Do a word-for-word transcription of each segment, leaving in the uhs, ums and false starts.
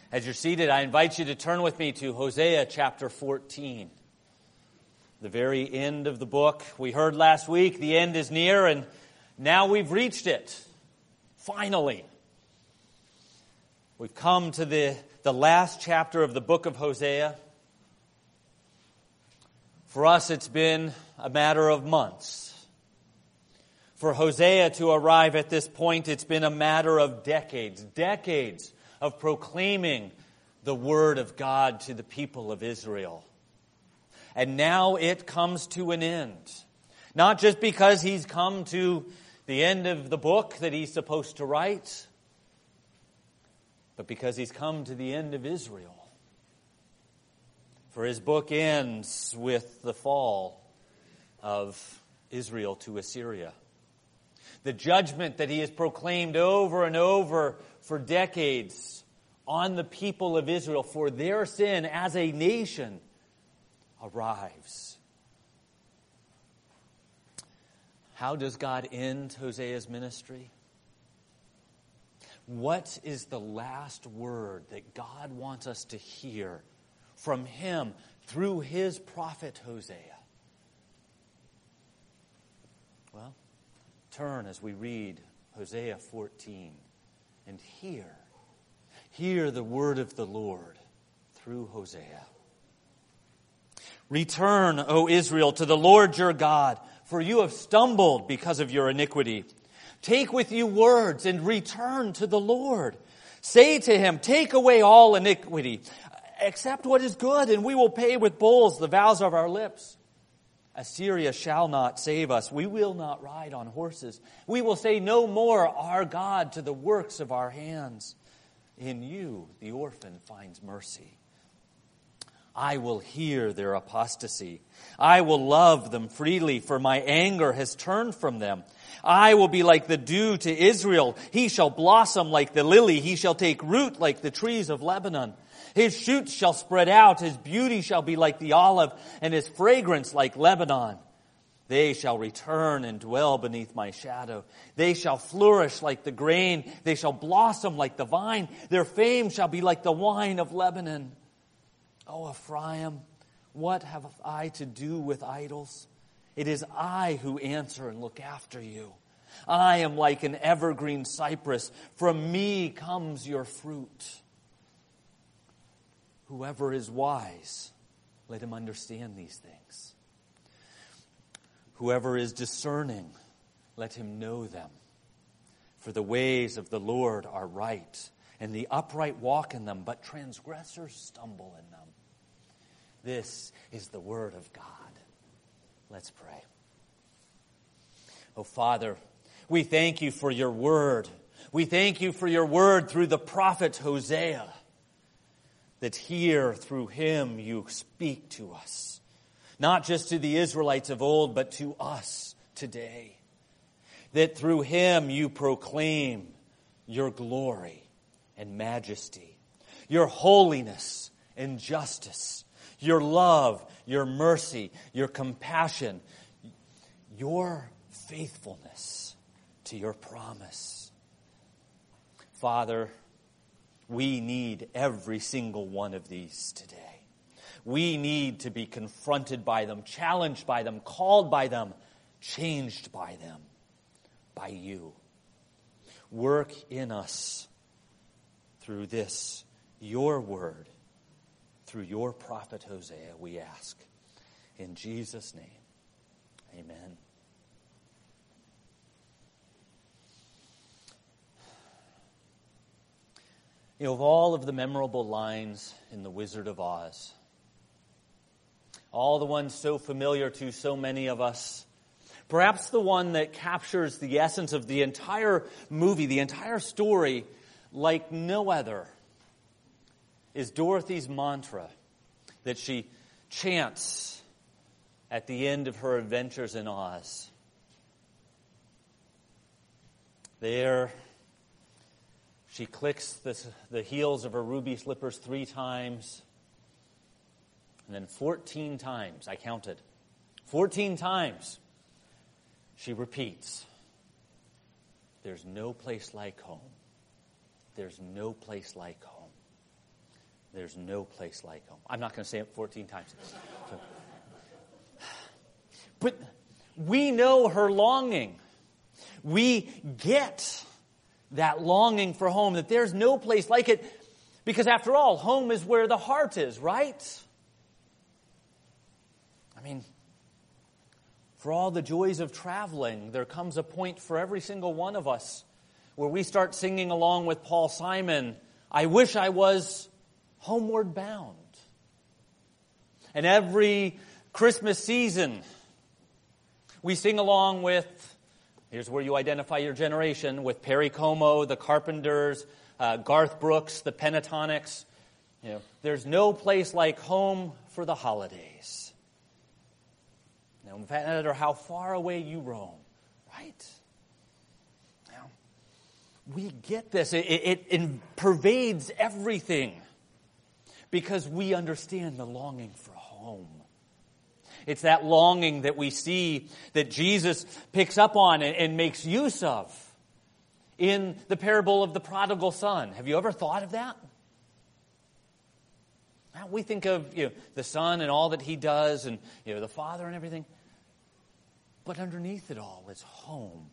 As you're seated, I invite you to turn with me to Hosea chapter fourteen. The very end of the book. We heard last week the end is near, and now we've reached it. Finally. We've come to the, the last chapter of the book of Hosea. For us, it's been a matter of months. For Hosea to arrive at this point, it's been a matter of decades, decades of proclaiming the word of God to the people of Israel. And now it comes to an end. Not just because he's come to the end of the book that he's supposed to write, but because he's come to the end of Israel. For his book ends with the fall of Israel to Assyria. The judgment that he has proclaimed over and over for decades on the people of Israel for their sin as a nation arrives. How does God end Hosea's ministry? What is the last word that God wants us to hear from him through his prophet Hosea? Well, turn as we read Hosea fourteen and hear, hear the word of the Lord through Hosea. Return, O Israel, to the Lord your God, for you have stumbled because of your iniquity. Take with you words and return to the Lord. Say to him, take away all iniquity. Accept what is good, and we will pay with bulls the vows of our lips. Assyria shall not save us. We will not ride on horses. We will say no more, our God, to the works of our hands. In you, the orphan finds mercy. I will hear their apostasy. I will love them freely, for my anger has turned from them. I will be like the dew to Israel. He shall blossom like the lily. He shall take root like the trees of Lebanon. His shoots shall spread out. His beauty shall be like the olive, and his fragrance like Lebanon. They shall return and dwell beneath my shadow. They shall flourish like the grain. They shall blossom like the vine. Their fame shall be like the wine of Lebanon. O Ephraim, what have I to do with idols? It is I who answer and look after you. I am like an evergreen cypress. From me comes your fruit. Whoever is wise, let him understand these things. Whoever is discerning, let him know them. For the ways of the Lord are right, and the upright walk in them, but transgressors stumble in them. This is the word of God. Let's pray. Oh, Father, we thank you for your word. We thank you for your word through the prophet Hosea, that here through him you speak to us, not just to the Israelites of old, but to us today. That through him you proclaim your glory and majesty, your holiness and justice, your love, your mercy, your compassion, your faithfulness to your promise. Father, we need every single one of these today. We need to be confronted by them, challenged by them, called by them, changed by them, by you. Work in us through this, your word, through your prophet Hosea, we ask. In Jesus' name, amen. You know, of all of the memorable lines in The Wizard of Oz, all the ones so familiar to so many of us, perhaps the one that captures the essence of the entire movie, the entire story, like no other, is Dorothy's mantra that she chants at the end of her adventures in Oz. There, she clicks the, the heels of her ruby slippers three times, and then fourteen times, I counted, fourteen times, she repeats, "There's no place like home. There's no place like home." There's no place like home. I'm not going to say it fourteen times. So. But we know her longing. We get that longing for home, that there's no place like it, because after all, home is where the heart is, right? I mean, for all the joys of traveling, there comes a point for every single one of us where we start singing along with Paul Simon, I wish I was homeward bound. And every Christmas season, we sing along with, here's where you identify your generation, with Perry Como, the Carpenters, uh, Garth Brooks, the Pentatonics. You know, there's no place like home for the holidays. No matter how far away you roam, right? Now, we get this. It, it, it pervades everything because we understand the longing for home. It's that longing that we see that Jesus picks up on and, and makes use of in the parable of the prodigal son. Have you ever thought of that? Now, we think of, you know, the son and all that he does, and, you know, the father and everything. But underneath it all is home.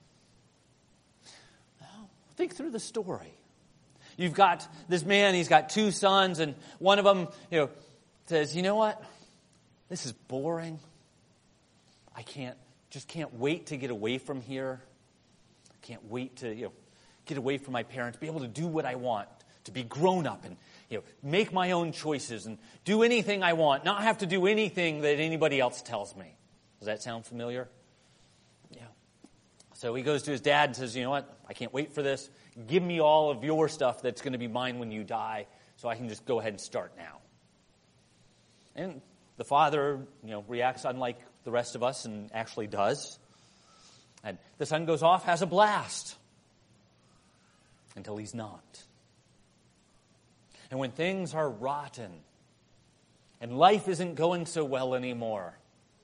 Now, think through the story. You've got this man, he's got two sons, and one of them, you know, says, you know what? This is boring. I can't, just can't wait to get away from here. I can't wait to, you know, get away from my parents, be able to do what I want, to be grown up and, you know, make my own choices and do anything I want, not have to do anything that anybody else tells me. Does that sound familiar? Yeah. So he goes to his dad and says, you know what? I can't wait for this. Give me all of your stuff that's going to be mine when you die so I can just go ahead and start now. And the father, you know, reacts unlike the rest of us and actually does. And the son goes off, has a blast. Until he's not. And when things are rotten and life isn't going so well anymore,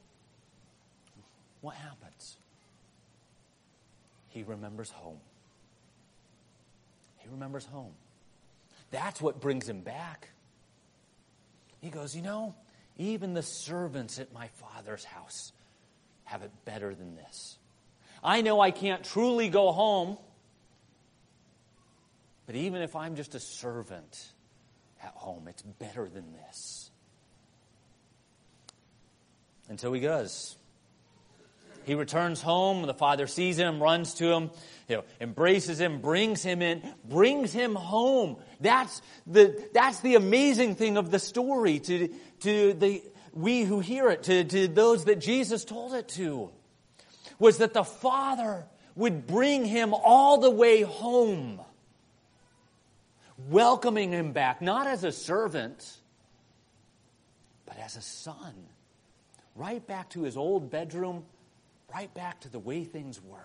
what happens? He remembers home. He remembers home. That's what brings him back. He goes, you know, even the servants at my father's house have it better than this. I know I can't truly go home, but even if I'm just a servant at home, it's better than this. And so he goes. He returns home. The father sees him, runs to him, you know, embraces him, brings him in, brings him home. That's the that's the amazing thing of the story to to the we who hear it, to, to those that Jesus told it to, was that the father would bring him all the way home, welcoming him back, not as a servant, but as a son, right back to his old bedroom, right back to the way things were.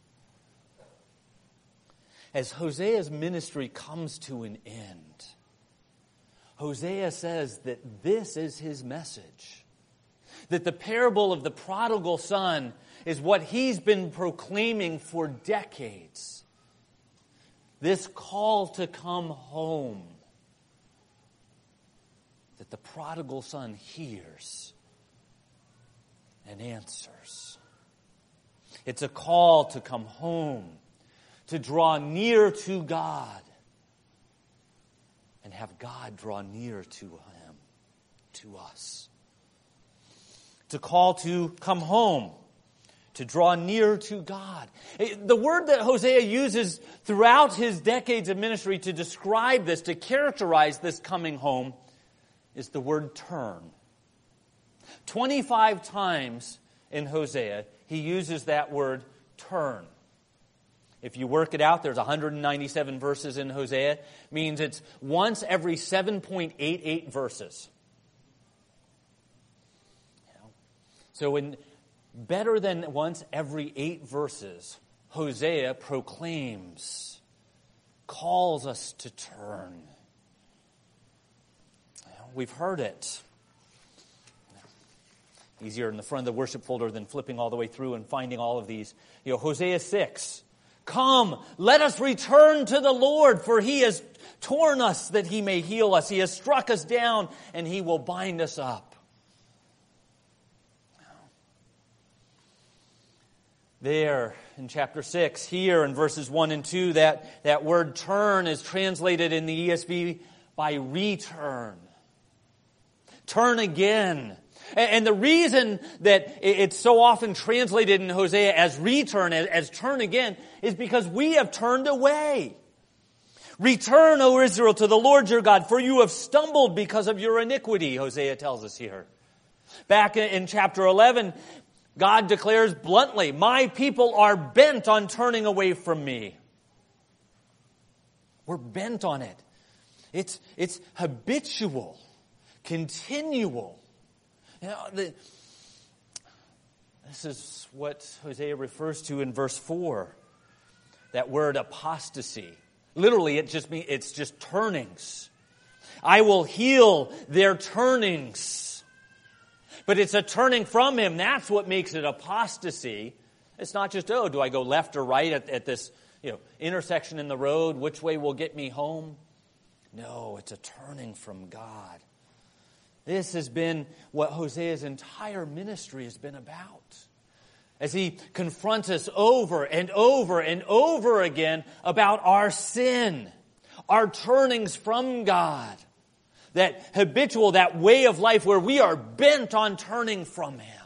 As Hosea's ministry comes to an end, Hosea says that this is his message. That the parable of the prodigal son is what he's been proclaiming for decades. This call to come home that the prodigal son hears and answers. It's a call to come home, to draw near to God, and have God draw near to him, to us. It's a call to come home, to draw near to God. The word that Hosea uses throughout his decades of ministry to describe this, to characterize this coming home, is the word turn. twenty-five times in Hosea, he uses that word turn. If you work it out, there's one hundred ninety-seven verses in Hosea. Means it's once every seven point eight eight verses. You know? So in better than once every eight verses, Hosea proclaims, calls us to turn. You know, we've heard it. Easier in the front of the worship folder than flipping all the way through and finding all of these. You know, Hosea six Come, let us return to the Lord, for he has torn us that he may heal us. He has struck us down, and he will bind us up. There in chapter six, here in verses one and two, that, that word turn is translated in the E S V by return. Turn again. And the reason that it's so often translated in Hosea as return, as, as turn again, is because we have turned away. Return, O Israel, to the Lord your God, for you have stumbled because of your iniquity, Hosea tells us here. Back in chapter eleven, God declares bluntly, my people are bent on turning away from me. We're bent on it. It's, it's habitual, continual. You know, the, this is what Hosea refers to in verse four. That word apostasy. Literally, it just means it's just turnings. I will heal their turnings. But it's a turning from him. That's what makes it apostasy. It's not just, oh, do I go left or right at, at this, you know, intersection in the road? Which way will get me home? No, it's a turning from God. This has been what Hosea's entire ministry has been about. As he confronts us over and over and over again about our sin, our turnings from God, that habitual, that way of life where we are bent on turning from him.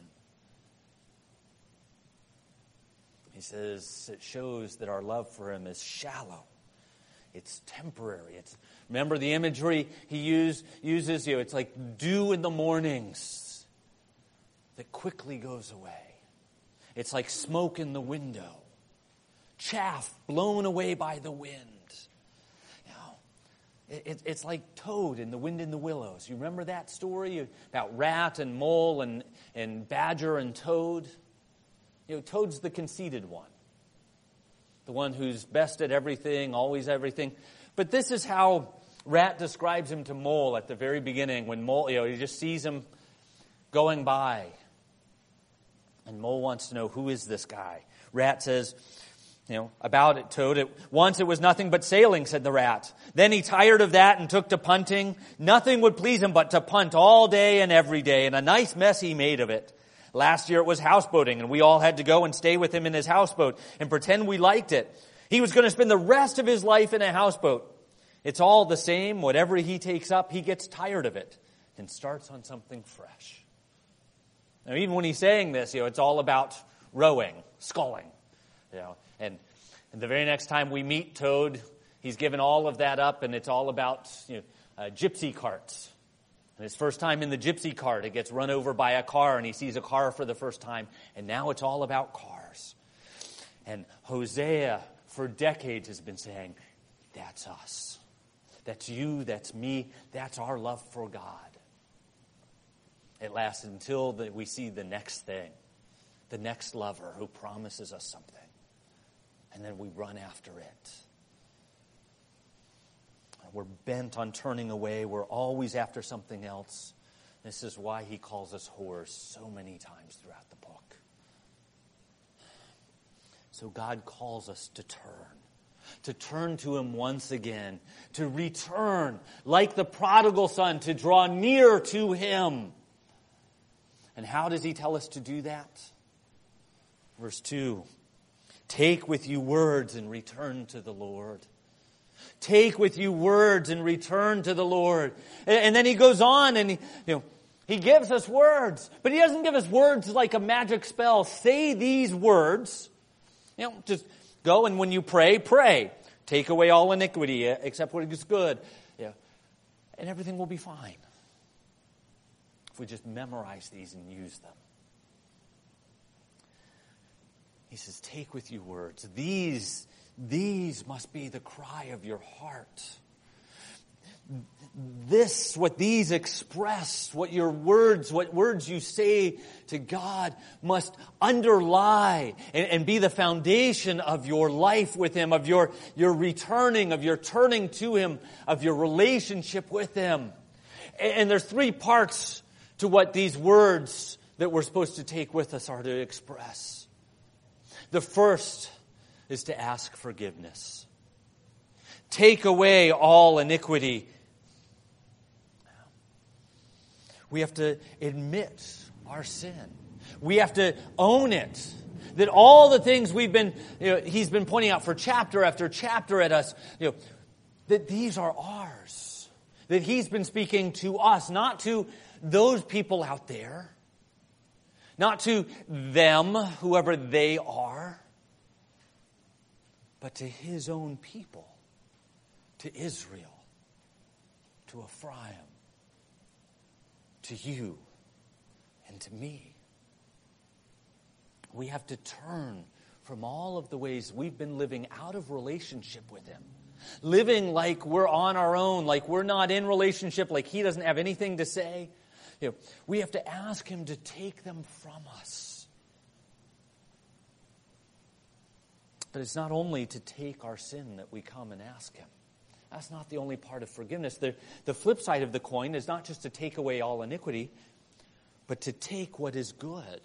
He says it shows that our love for him is shallow. It's temporary. It's remember the imagery he used, uses, you know, it's like dew in the mornings that quickly goes away. It's like smoke in the window, chaff blown away by the wind. You know, it, it's like toad in The Wind in the Willows. You remember that story about rat and mole and, and badger and toad? You know, toad's the conceited one. The one who's best at everything, always everything. But this is how Rat describes him to Mole at the very beginning. When Mole, you know, he just sees him going by. And Mole wants to know, who is this guy? Rat says, you know, about it, Toad. It, Once it was nothing but sailing, said the rat. Then he tired of that and took to punting. Nothing would please him but to punt all day and every day. And a nice mess he made of it. Last year it was houseboating, and we all had to go and stay with him in his houseboat and pretend we liked it. He was going to spend the rest of his life in a houseboat. It's all the same. Whatever he takes up, he gets tired of it and starts on something fresh. Now, even when he's saying this, you know, it's all about rowing, sculling, you know. And, and the very next time we meet Toad, he's given all of that up, and it's all about, you know, uh, gypsy carts. And his first time in the gypsy cart, it gets run over by a car, and he sees a car for the first time. And now it's all about cars. And Hosea, for decades, has been saying, that's us. That's you, that's me, that's our love for God. It lasts until the, we see the next thing, the next lover who promises us something. And then we run after it. We're bent on turning away. We're always after something else. This is why he calls us whores so many times throughout the book. So God calls us to turn. To turn to him once again. To return like the prodigal son. To draw near to him. And how does he tell us to do that? Verse two. Take with you words and return to the Lord. Take with you words and return to the Lord. And then he goes on and he, you know, he gives us words. But he doesn't give us words like a magic spell. Say these words. You know, just go and when you pray, pray. Take away all iniquity except what is good. Yeah. And everything will be fine. If we just memorize these and use them. He says, take with you words. These These must be the cry of your heart. This, what these express, what your words, what words you say to God must underlie and, and be the foundation of your life with him, of your, your returning, of your turning to him, of your relationship with him. And, and there's three parts to what these words that we're supposed to take with us are to express. The first is to ask forgiveness. Take away all iniquity. We have to admit our sin. We have to own it. That all the things we've been, you know, he's been pointing out for chapter after chapter at us, you know, that these are ours. That he's been speaking to us, not to those people out there, not to them, whoever they are, but to his own people, to Israel, to Ephraim, to you, and to me. We have to turn from all of the ways we've been living out of relationship with him. Living like we're on our own, like we're not in relationship, like he doesn't have anything to say. You know, we have to ask him to take them from us. But it's not only to take our sin that we come and ask him. That's not the only part of forgiveness. The, the flip side of the coin is not just to take away all iniquity, but to take what is good.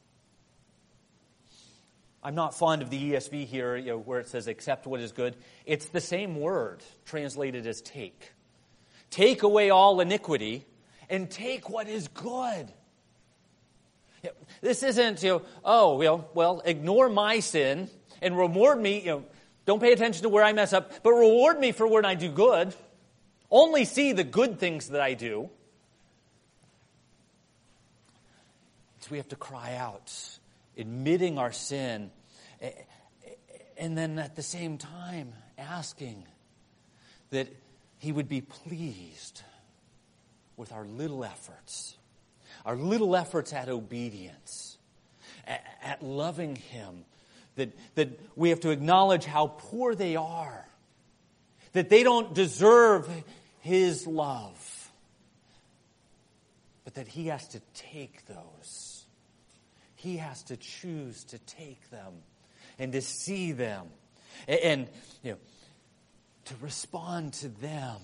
I'm not fond of the E S V here, you know, where it says accept what is good. It's the same word translated as take. Take away all iniquity and take what is good. You know, this isn't, you know, oh, well, well, ignore my sin and reward me, you know, don't pay attention to where I mess up, but reward me for when I do good. Only see the good things that I do. So we have to cry out, admitting our sin, and then at the same time asking that he would be pleased with our little efforts, our little efforts at obedience, at, at loving him, that, that we have to acknowledge how poor they are, that they don't deserve his love, but that he has to take those. He has to choose to take them and to see them and, and you know, to respond to them.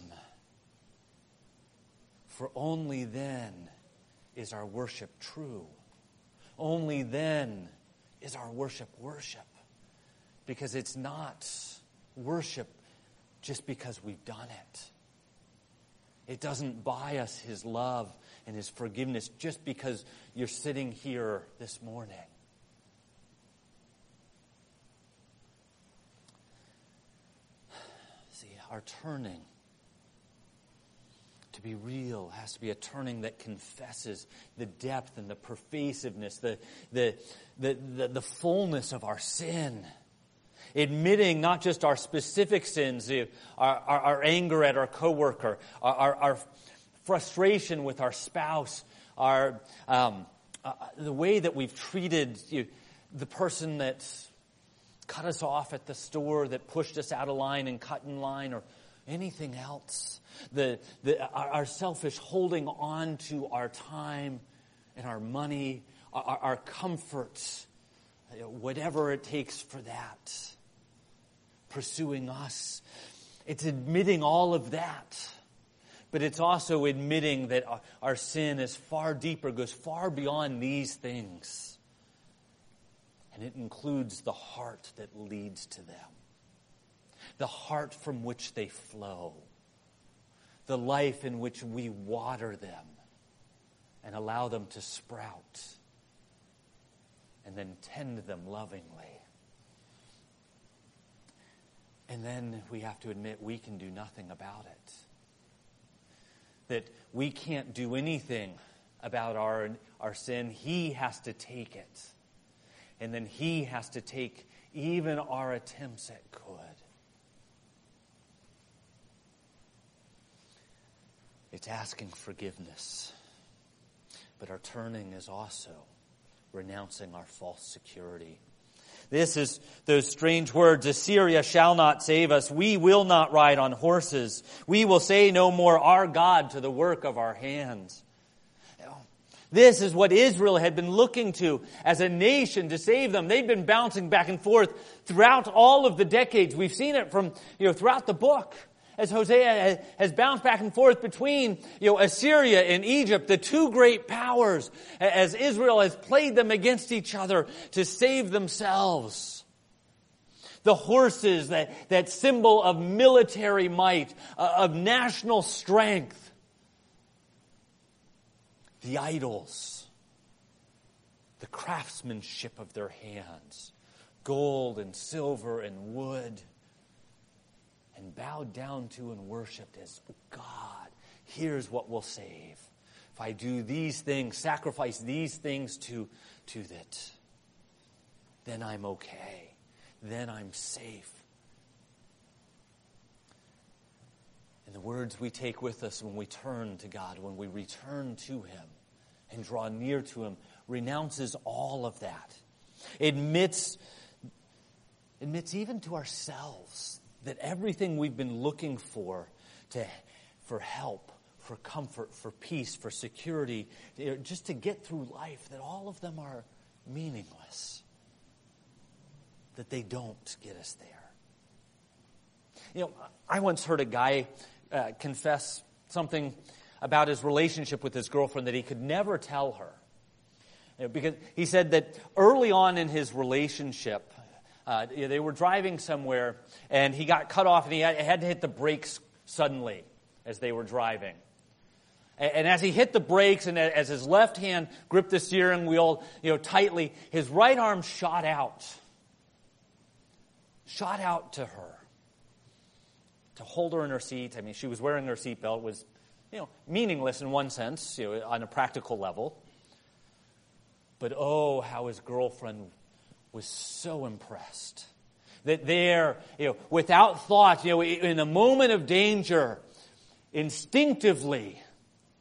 For only then is our worship true. Only then is our worship worship. Because it's not worship just because we've done it. It doesn't buy us his love and his forgiveness just because you're sitting here this morning. See, our turning to be real has to be a turning that confesses the depth and the pervasiveness, the, the, the, the, the fullness of our sin. Admitting not just our specific sins, our, our, our anger at our coworker, our, our, our frustration with our spouse, our um, uh, the way that we've treated you know, the person that cut us off at the store, that pushed us out of line and cut in line, or anything else. The, the our, our selfish holding on to our time and our money, our, our comforts, you know, whatever it takes for that. Pursuing us. It's admitting all of that. But it's also admitting that our, our sin is far deeper, goes far beyond these things. And it includes the heart that leads to them. The heart from which they flow. The life in which we water them and allow them to sprout. And then tend them lovingly. And then we have to admit we can do nothing about it. That we can't do anything about our, our sin. He has to take it. And then he has to take even our attempts at good. It's asking forgiveness. But our turning is also renouncing our false security. This is those strange words, Assyria shall not save us. We will not ride on horses. We will say no more, our God, to the work of our hands. This is what Israel had been looking to as a nation to save them. They've been bouncing back and forth throughout all of the decades. We've seen it from, you know, throughout the book. As Hosea has bounced back and forth between, you know, Assyria and Egypt, the two great powers, as Israel has played them against each other to save themselves. The horses, that, that symbol of military might, uh, of national strength. The idols, the craftsmanship of their hands, gold and silver and wood, and bowed down to and worshipped as God. Here's what will save. If I do these things, sacrifice these things to, to that, then I'm okay. Then I'm safe. And the words we take with us when we turn to God, when we return to Him and draw near to Him, renounces all of that. Admits, admits even to ourselves that everything we've been looking for, to, for help, for comfort, for peace, for security, just to get through life, that all of them are meaningless. That they don't get us there. You know, I once heard a guy uh, confess something about his relationship with his girlfriend that he could never tell her. You know, because he said that early on in his relationship, uh, you know, they were driving somewhere and he got cut off and he had, had to hit the brakes suddenly as they were driving. And, and as he hit the brakes and as his left hand gripped the steering wheel, you know, tightly, his right arm shot out. Shot out to her, to hold her in her seat. I mean, she was wearing her seatbelt. It was, you know, meaningless in one sense, you know, on a practical level. But oh, how his girlfriend was so impressed. That there, you know, without thought, you know, in a moment of danger, instinctively,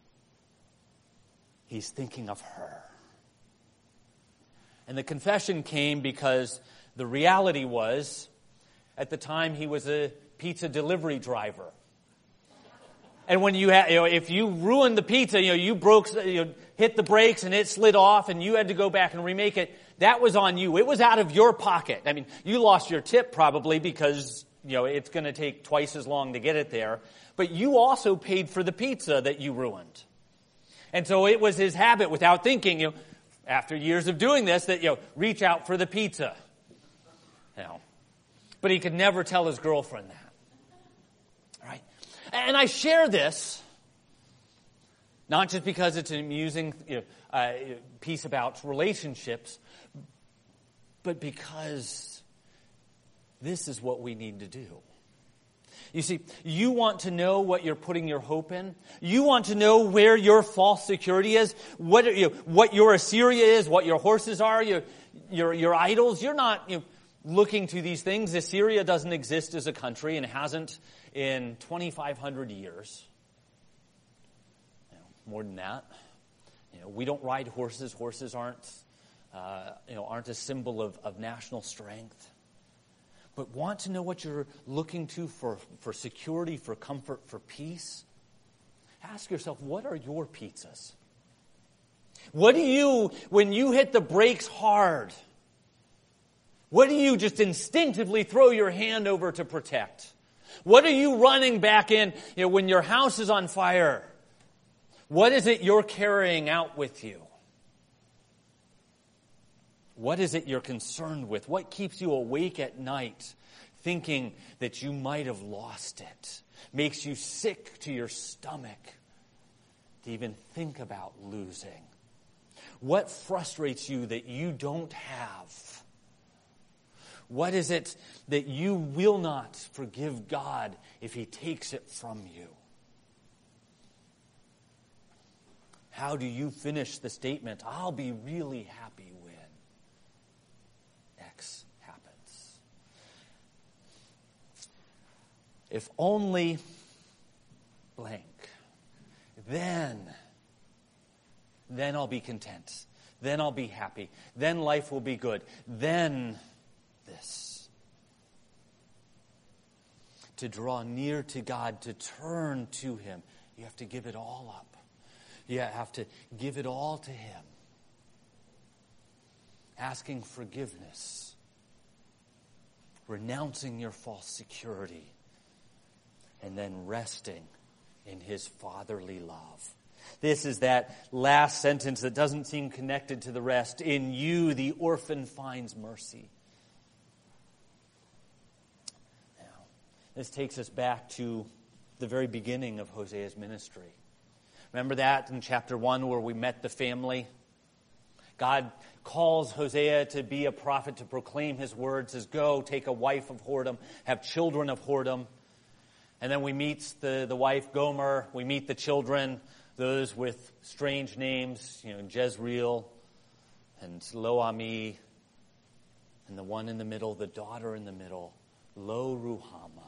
he's thinking of her. And the confession came because the reality was, at the time, he was a pizza delivery driver. And when you had, you know, if you ruined the pizza, you know, you broke, you know, hit the brakes and it slid off and you had to go back and remake it, that was on you. It was out of your pocket. I mean, you lost your tip probably because, you know, it's going to take twice as long to get it there. But you also paid for the pizza that you ruined. And so it was his habit, without thinking, you know, after years of doing this, that, you know, reach out for the pizza. You know. But he could never tell his girlfriend that. All right? And I share this, not just because it's an amusing, you know, uh, piece about relationships, but because this is what we need to do. You see, you want to know what you're putting your hope in. You want to know where your false security is, what, you know, what your Assyria is, what your horses are, your, your, your idols. You're not, you know, looking to these things. Assyria doesn't exist as a country and hasn't in twenty-five hundred years. You know, more than that. You know, we don't ride horses. Horses aren't, uh, you know, aren't a symbol of, of national strength. But want to know what you're looking to for, for security, for comfort, for peace? Ask yourself, what are your pizzas? What do you, when you hit the brakes hard, what do you just instinctively throw your hand over to protect? What are you running back in, you know, when your house is on fire? What is it you're carrying out with you? What is it you're concerned with? What keeps you awake at night thinking that you might have lost it? Makes you sick to your stomach to even think about losing. What frustrates you that you don't have? What is it that you will not forgive God if He takes it from you? How do you finish the statement, I'll be really happy when X happens? If only blank, then, then I'll be content. Then I'll be happy. Then life will be good. Then this. To draw near to God, to turn to Him, you have to give it all up. You have to give it all to Him. Asking forgiveness. Renouncing your false security. And then resting in His fatherly love. This is that last sentence that doesn't seem connected to the rest. In you, the orphan finds mercy. This takes us back to the very beginning of Hosea's ministry. Remember that in chapter one where we met the family? God calls Hosea to be a prophet, to proclaim his word, says, go, take a wife of whoredom, have children of whoredom. And then we meet the, the wife, Gomer. We meet the children, those with strange names, you know, Jezreel and Lo-Ami. And the one in the middle, the daughter in the middle, Lo-Ruhamah.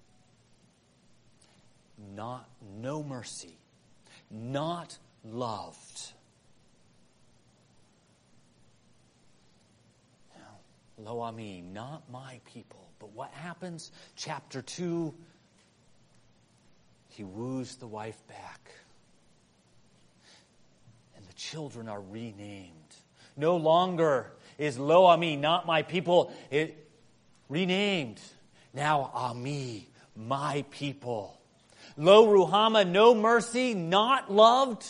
Not, no mercy, not loved. Lo-Ami, not my people. But what happens? Chapter two, he woos the wife back. And the children are renamed. No longer is Lo-Ami, not my people, it renamed. Now Ami, my people. Lo-Ruhamah, no mercy, not loved,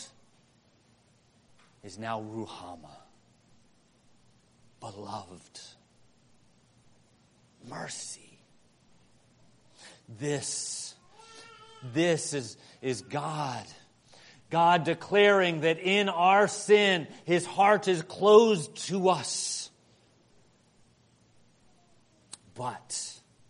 is now Ruhamah, beloved. Mercy. This, this is, is God. God declaring that in our sin, his heart is closed to us. But,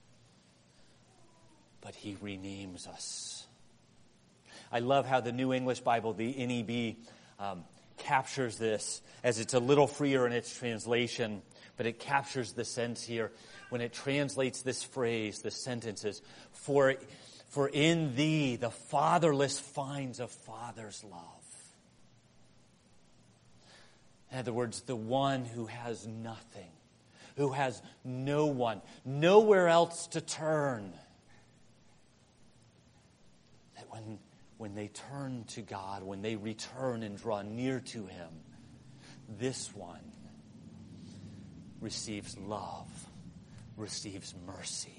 but he renames us. I love how the New English Bible, the N E B, um, captures this, as it's a little freer in its translation, but it captures the sense here when it translates this phrase, the sentences, for, for in thee the fatherless finds a father's love. In other words, the one who has nothing, who has no one, nowhere else to turn. That when, when they turn to God, when they return and draw near to him, this one receives love, receives mercy.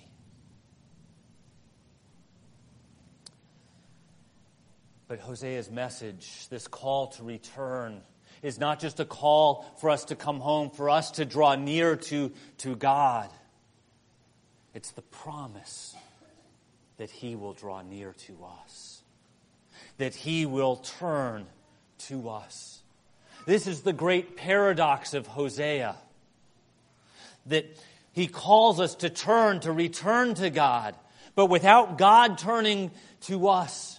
But Hosea's message, this call to return, is not just a call for us to come home, for us to draw near to, to God. It's the promise that he will draw near to us, that he will turn to us. This is the great paradox of Hosea, that he calls us to turn, to return to God, but without God turning to us,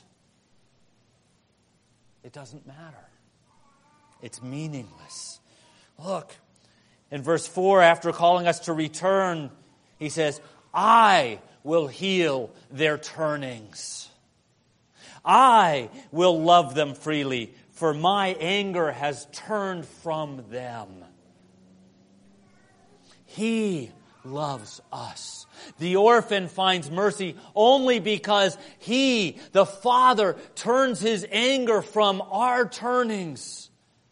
it doesn't matter. It's meaningless. Look, in verse four, after calling us to return, he says, I will heal their turnings. I will love them freely, for my anger has turned from them. He loves us. The orphan finds mercy only because he, the Father, turns his anger from our turnings.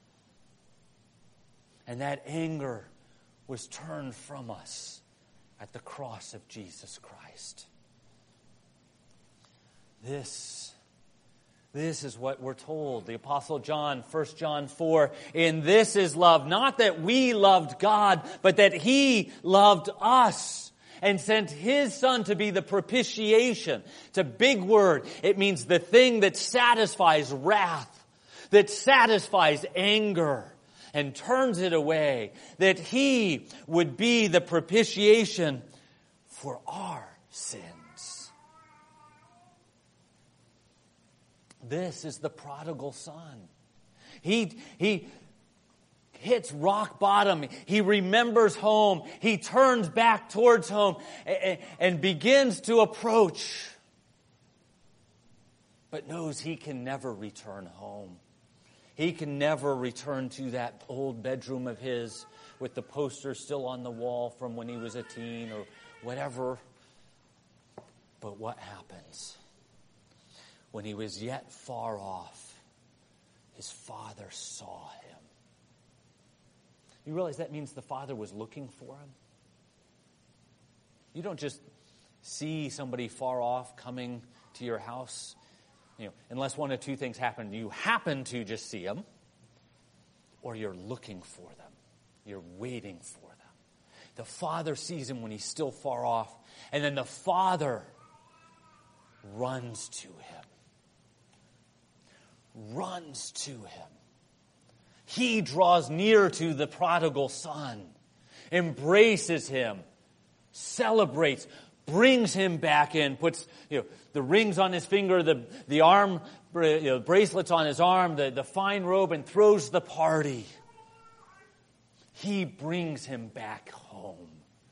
And that anger was turned from us at the cross of Jesus Christ. This, this is what we're told. The Apostle John, First John four, in this is love, not that we loved God, but that he loved us and sent his Son to be the propitiation. It's a big word. It means the thing that satisfies wrath, that satisfies anger, and turns it away, that he would be the propitiation for our sins. This is the prodigal son. He, he hits rock bottom. He remembers home. He turns back towards home and, and begins to approach, but knows he can never return home. He can never return to that old bedroom of his with the poster still on the wall from when he was a teen or whatever. But what happens? When he was yet far off, his father saw him. You realize that means the father was looking for him? You don't just see somebody far off coming to your house. You know, unless one of two things happen. You happen to just see them, or you're looking for them. You're waiting for them. The Father sees him when he's still far off, and then the Father runs to him. Runs to him. He draws near to the prodigal son, embraces him, celebrates, brings him back in, puts you know, the rings on his finger, the, the arm you know, bracelets on his arm, the, the fine robe, and throws the party. He brings him back home.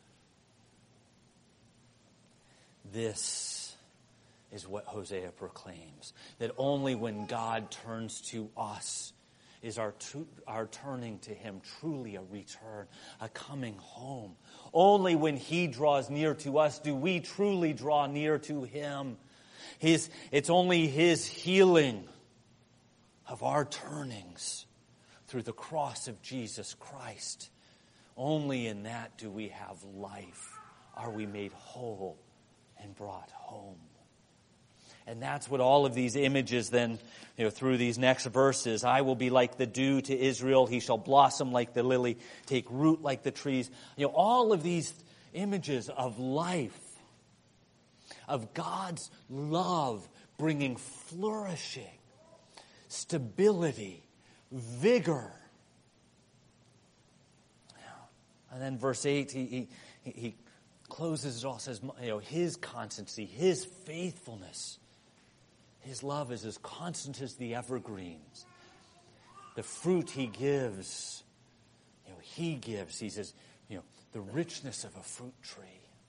This is what Hosea proclaims, that only when God turns to us is our, tru- our turning to him truly a return, a coming home. Only when he draws near to us do we truly draw near to him. His, it's only his healing of our turnings through the cross of Jesus Christ. Only in that do we have life. Are we made whole and brought home. And that's what all of these images then, you know, through these next verses. I will be like the dew to Israel. He shall blossom like the lily, take root like the trees. You know, all of these images of life, of God's love bringing flourishing, stability, vigor. And then verse eight, he, he, he closes it all, says, you know, his constancy, his faithfulness, his love is as constant as the evergreens. The fruit he gives, you know, he gives, he says, you know, the richness of a fruit tree.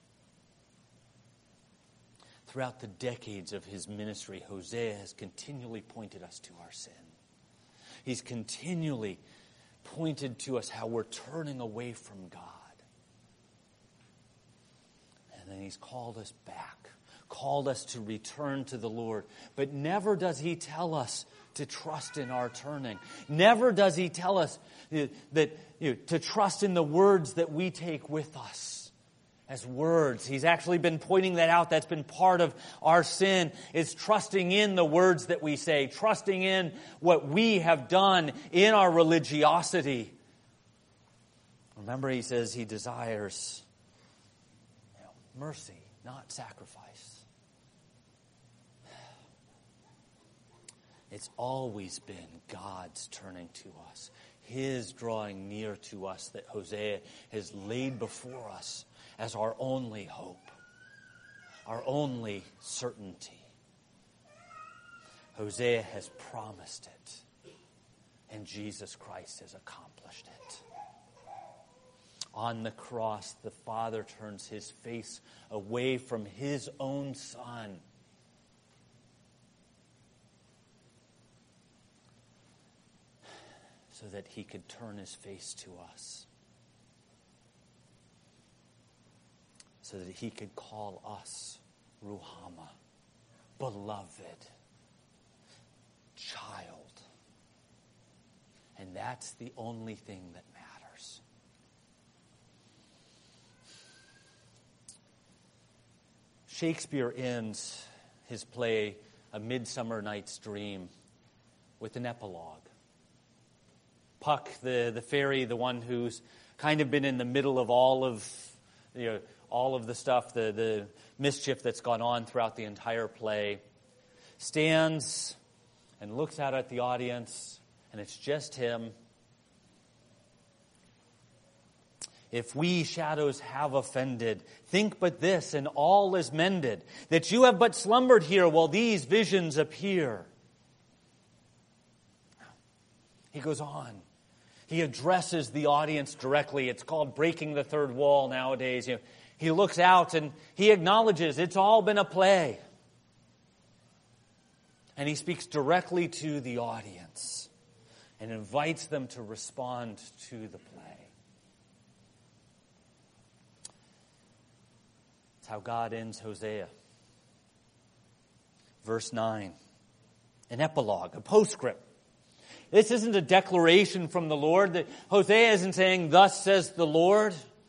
Throughout the decades of his ministry, Hosea has continually pointed us to our sin. He's continually pointed to us how we're turning away from God. And then he's called us back, called us to return to the Lord. But never does he tell us to trust in our turning. Never does he tell us that you know, to trust in the words that we take with us as words. He's actually been pointing that out. That's been part of our sin, is trusting in the words that we say, trusting in what we have done in our religiosity. Remember, he says he desires you know, mercy, not sacrifice. It's always been God's turning to us, his drawing near to us that Hosea has laid before us as our only hope, our only certainty. Hosea has promised it, and Jesus Christ has accomplished it. On the cross, the Father turns his face away from his own Son, so that he could turn his face to us. So that he could call us Ruhama, beloved, child. And that's the only thing that matters. Shakespeare ends his play, A Midsummer Night's Dream, with an epilogue. Puck, the, the fairy, the one who's kind of been in the middle of all of, you know, all of the stuff, the, the mischief that's gone on throughout the entire play, stands and looks out at the audience, and it's just him. If we shadows have offended, think but this, and all is mended, that you have but slumbered here while these visions appear. He goes on. He addresses the audience directly. It's called breaking the third wall nowadays. You know, he looks out and he acknowledges it's all been a play. And he speaks directly to the audience and invites them to respond to the play. That's how God ends Hosea. Verse nine, an epilogue, a postscript. This isn't a declaration from the Lord. That Hosea isn't saying, thus says the Lord.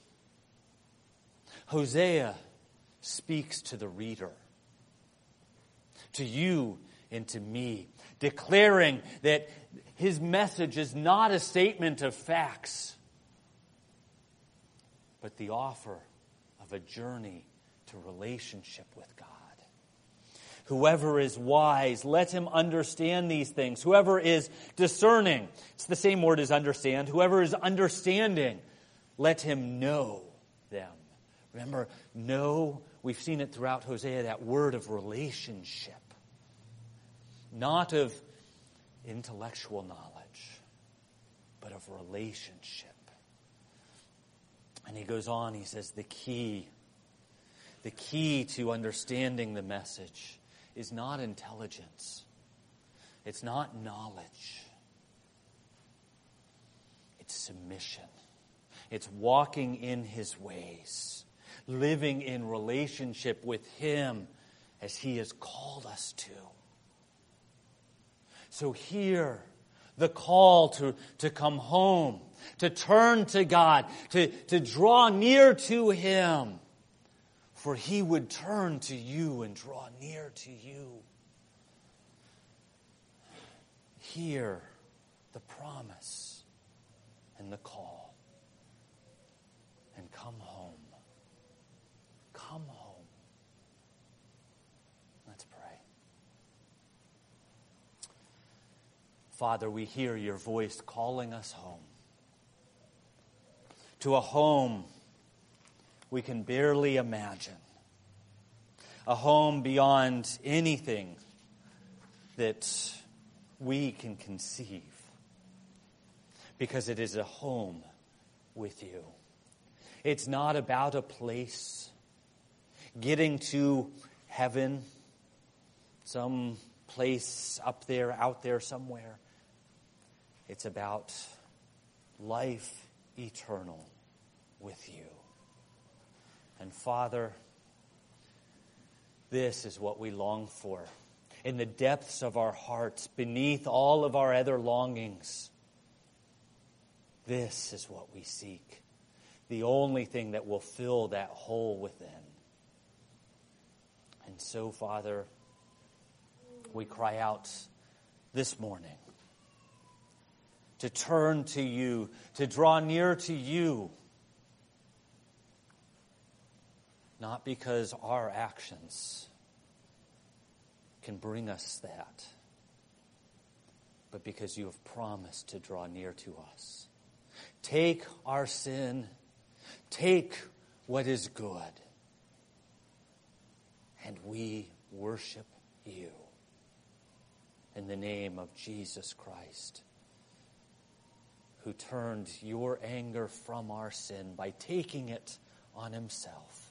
Hosea speaks to the reader, to you and to me, declaring that his message is not a statement of facts, but the offer of a journey to relationship with God. Whoever is wise, let him understand these things. Whoever is discerning, it's the same word as understand. Whoever is understanding, let him know them. Remember, know, we've seen it throughout Hosea, that word of relationship. Not of intellectual knowledge, but of relationship. And he goes on, he says, the key, the key to understanding the message is not intelligence. It's not knowledge. It's submission. It's walking in his ways, living in relationship with him as he has called us to. So hear the call to, to come home, to turn to God, to, to draw near to him. For he would turn to you and draw near to you. Hear the promise and the call. And come home. Come home. Let's pray. Father, we hear your voice calling us home. To a home we can barely imagine. A home beyond anything that we can conceive. Because it is a home with you. It's not about a place, getting to heaven, some place up there, out there somewhere. It's about life eternal with you. And Father, this is what we long for. In the depths of our hearts, beneath all of our other longings, this is what we seek. The only thing that will fill that hole within. And so, Father, we cry out this morning to turn to you, to draw near to you. Not because our actions can bring us that, but because you have promised to draw near to us. Take our sin, take what is good, and we worship you in the name of Jesus Christ, who turned your anger from our sin by taking it on himself.